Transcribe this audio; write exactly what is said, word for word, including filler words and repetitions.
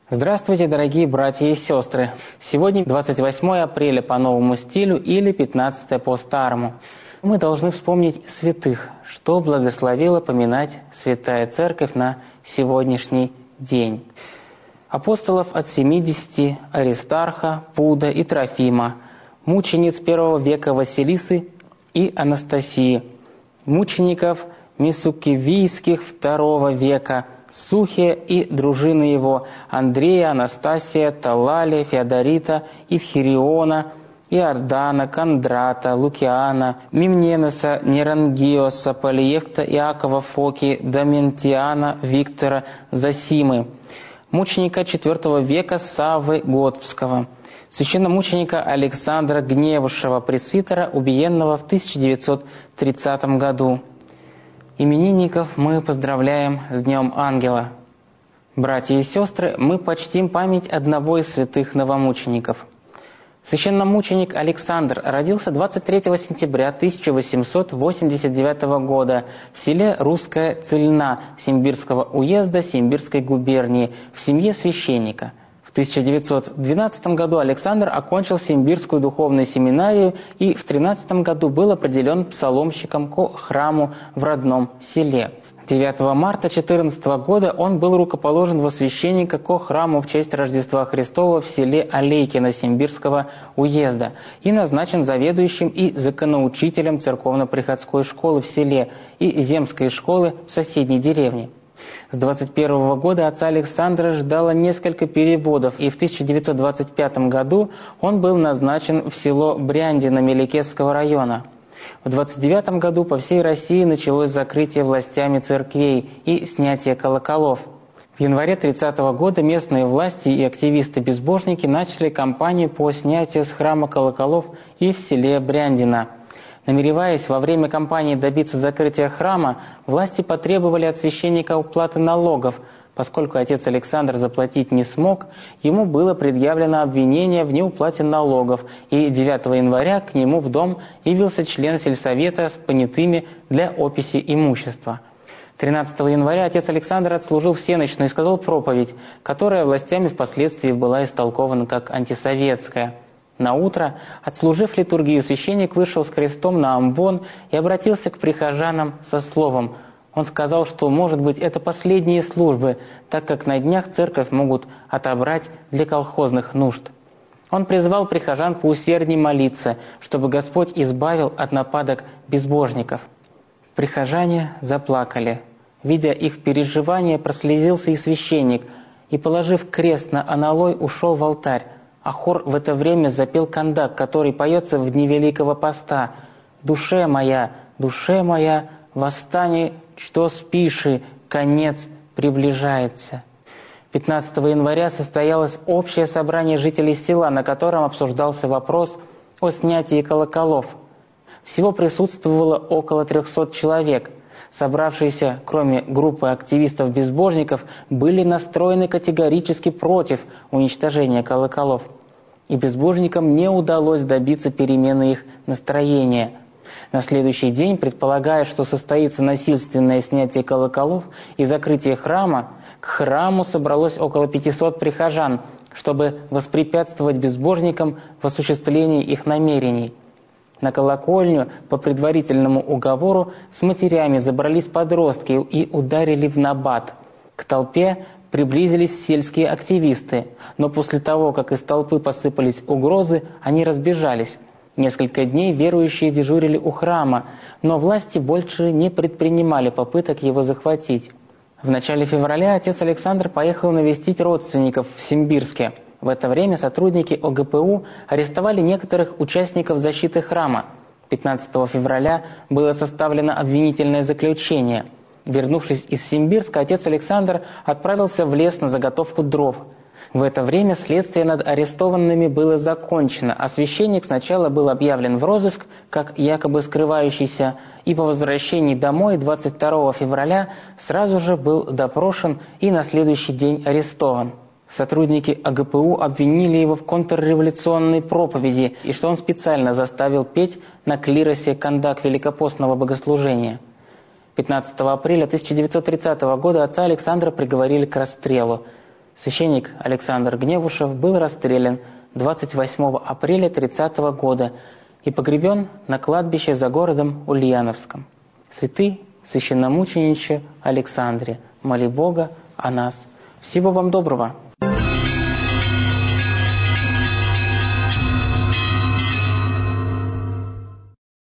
Здравствуйте, дорогие братья и сестры! Сегодня двадцать восьмое апреля по новому стилю или пятнадцатое по старому. Мы должны вспомнить святых, что благословила поминать Святая Церковь на сегодняшний день. Апостолов от семидесяти, Аристарха, Пуда и Трофима, мучениц первого века Василисы и Анастасии, мучеников Мисукивийских второго века, Сухия и дружины его, Андрея, Анастасия, Талалия, Феодорита, Евхириона, Иордана, Кондрата, Лукиана, Мимненоса, Нерангиоса, Полиевкта, Иакова, Фоки, Доментиана, Виктора, Зосимы, мученика четвертого века Саввы Готвского, священномученика Александра Гневушева, пресвитера, убиенного в тысяча девятьсот тридцатом году. Именинников мы поздравляем с Днем Ангела. Братья и сестры, мы почтим память одного из святых новомучеников. Священномученик Александр родился двадцать третьего сентября тысяча восемьсот восемьдесят девятого года в селе Русская Цельна Симбирского уезда Симбирской губернии в семье священника. В тысяча девятьсот двенадцатом году Александр окончил Симбирскую духовную семинарию и в тринадцатом году был определен псаломщиком ко храму в родном селе. девятого марта четырнадцатого года он был рукоположен во священника ко храму в честь Рождества Христова в селе Алейкино Симбирского уезда и назначен заведующим и законоучителем церковно-приходской школы в селе и земской школы в соседней деревне. С двадцать первого года отца Александра ждало несколько переводов, и в тысяча девятьсот двадцать пятом году он был назначен в село Бряндино Мелекетского района. В двадцать девятом году по всей России началось закрытие властями церквей и снятие колоколов. В январе тридцатого года местные власти и активисты-безбожники начали кампанию по снятию с храма колоколов и в селе Бряндино. Намереваясь во время кампании добиться закрытия храма, власти потребовали от священника уплаты налогов. Поскольку отец Александр заплатить не смог, ему было предъявлено обвинение в неуплате налогов, и девятого января к нему в дом явился член сельсовета с понятыми для описи имущества. тринадцатого января отец Александр отслужил всенощную и сказал проповедь, которая властями впоследствии была истолкована как антисоветская. Наутро, отслужив литургию, священник вышел с крестом на амвон и обратился к прихожанам со словом. Он сказал, что, может быть, это последние службы, так как на днях церковь могут отобрать для колхозных нужд. Он призвал прихожан поусердней молиться, чтобы Господь избавил от нападок безбожников. Прихожане заплакали. Видя их переживания, прослезился и священник, и, положив крест на аналой, ушел в алтарь. А хор в это время запел кандак, который поется в дни Великого Поста. «Душе моя, душе моя, восстань, что спиши, конец приближается». пятнадцатого января состоялось общее собрание жителей села, на котором обсуждался вопрос о снятии колоколов. Всего присутствовало около трехсот человек. Собравшиеся, кроме группы активистов-безбожников, были настроены категорически против уничтожения колоколов. И безбожникам не удалось добиться перемены их настроения. На следующий день, предполагая, что состоится насильственное снятие колоколов и закрытие храма, к храму собралось около пятисот прихожан, чтобы воспрепятствовать безбожникам в осуществлении их намерений. На колокольню по предварительному уговору с матерями забрались подростки и ударили в набат. К толпе приблизились сельские активисты, но после того, как из толпы посыпались угрозы, они разбежались. Несколько дней верующие дежурили у храма, но власти больше не предпринимали попыток его захватить. В начале февраля отец Александр поехал навестить родственников в Симбирске. В это время сотрудники о гэ пэ у арестовали некоторых участников защиты храма. пятнадцатого февраля было составлено обвинительное заключение. Вернувшись из Симбирска, отец Александр отправился в лес на заготовку дров. В это время следствие над арестованными было закончено, а священник сначала был объявлен в розыск, как якобы скрывающийся, и по возвращении домой двадцать второго февраля сразу же был допрошен и на следующий день арестован. Сотрудники а гэ пэ у обвинили его в контрреволюционной проповеди и что он специально заставил петь на клиросе кандак великопостного богослужения. пятнадцатого апреля тысяча девятьсот тридцатого года отца Александра приговорили к расстрелу. Священник Александр Гневушев был расстрелян двадцать восьмого апреля тридцатого года и погребен на кладбище за городом Ульяновском. Святый священномучениче Александре, моли Бога о нас. Всего вам доброго!